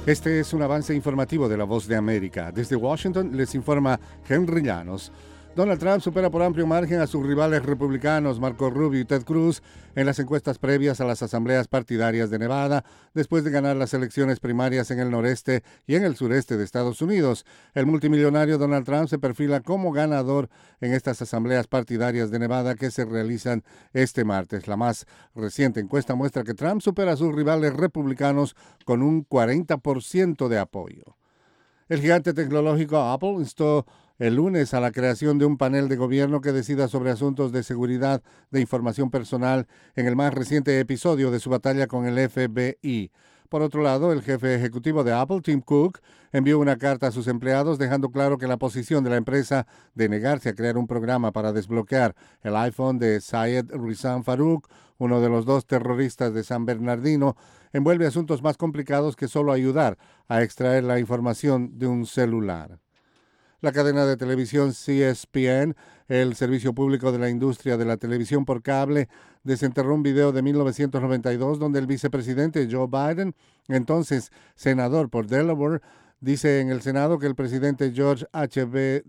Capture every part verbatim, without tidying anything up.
Este es un avance informativo de La Voz de América. Desde Washington les informa Henry Llanos. Donald Trump supera por amplio margen a sus rivales republicanos Marco Rubio y Ted Cruz en las encuestas previas a las asambleas partidarias de Nevada, después de ganar las elecciones primarias en el noreste y en el sureste de Estados Unidos. El multimillonario Donald Trump se perfila como ganador en estas asambleas partidarias de Nevada que se realizan este martes. La más reciente encuesta muestra que Trump supera a sus rivales republicanos con un cuarenta por ciento de apoyo. El gigante tecnológico Apple instó el lunes a la creación de un panel de gobierno que decida sobre asuntos de seguridad de información personal en el más reciente episodio de su batalla con el F B I. Por otro lado, el jefe ejecutivo de Apple, Tim Cook, envió una carta a sus empleados dejando claro que la posición de la empresa de negarse a crear un programa para desbloquear el iPhone de Syed Rizwan Farook, uno de los dos terroristas de San Bernardino, envuelve asuntos más complicados que solo ayudar a extraer la información de un celular. La cadena de televisión C S P N, el servicio público de la industria de la televisión por cable, desenterró un video de mil novecientos noventa y dos donde el vicepresidente Joe Biden, entonces senador por Delaware, dice en el Senado que el presidente George H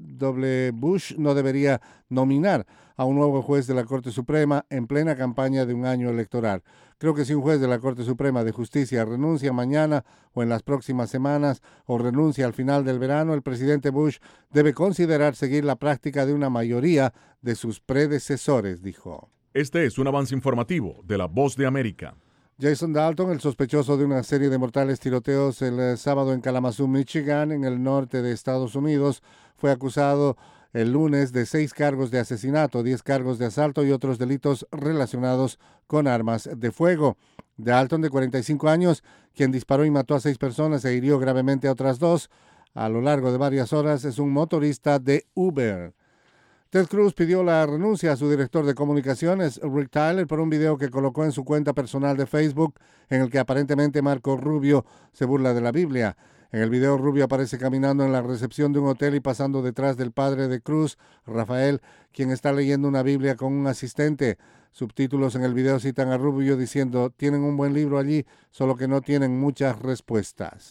W Bush no debería nominar a un nuevo juez de la Corte Suprema en plena campaña de un año electoral. Creo que si un juez de la Corte Suprema de Justicia renuncia mañana o en las próximas semanas o renuncia al final del verano, el presidente Bush debe considerar seguir la práctica de una mayoría de sus predecesores, dijo. Este es un avance informativo de La Voz de América. Jason Dalton, el sospechoso de una serie de mortales tiroteos el eh, sábado en Kalamazoo, Michigan, en el norte de Estados Unidos, fue acusado el lunes de seis cargos de asesinato, diez cargos de asalto y otros delitos relacionados con armas de fuego. Dalton, de cuarenta y cinco años, quien disparó y mató a seis personas e hirió gravemente a otras dos a lo largo de varias horas, es un motorista de Uber. Ted Cruz pidió la renuncia a su director de comunicaciones, Rick Tyler, por un video que colocó en su cuenta personal de Facebook en el que aparentemente Marco Rubio se burla de la Biblia. En el video, Rubio aparece caminando en la recepción de un hotel y pasando detrás del padre de Cruz, Rafael, quien está leyendo una Biblia con un asistente. Subtítulos en el video citan a Rubio diciendo: tienen un buen libro allí, solo que no tienen muchas respuestas.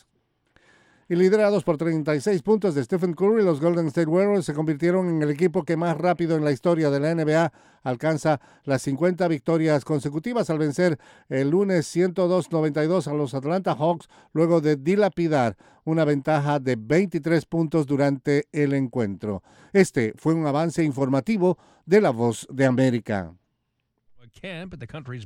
Y liderados por treinta y seis puntos de Stephen Curry, los Golden State Warriors se convirtieron en el equipo que más rápido en la historia de la N B A alcanza las cincuenta victorias consecutivas al vencer el lunes ciento dos a noventa y dos a los Atlanta Hawks luego de dilapidar una ventaja de veintitrés puntos durante el encuentro. Este fue un avance informativo de La Voz de América.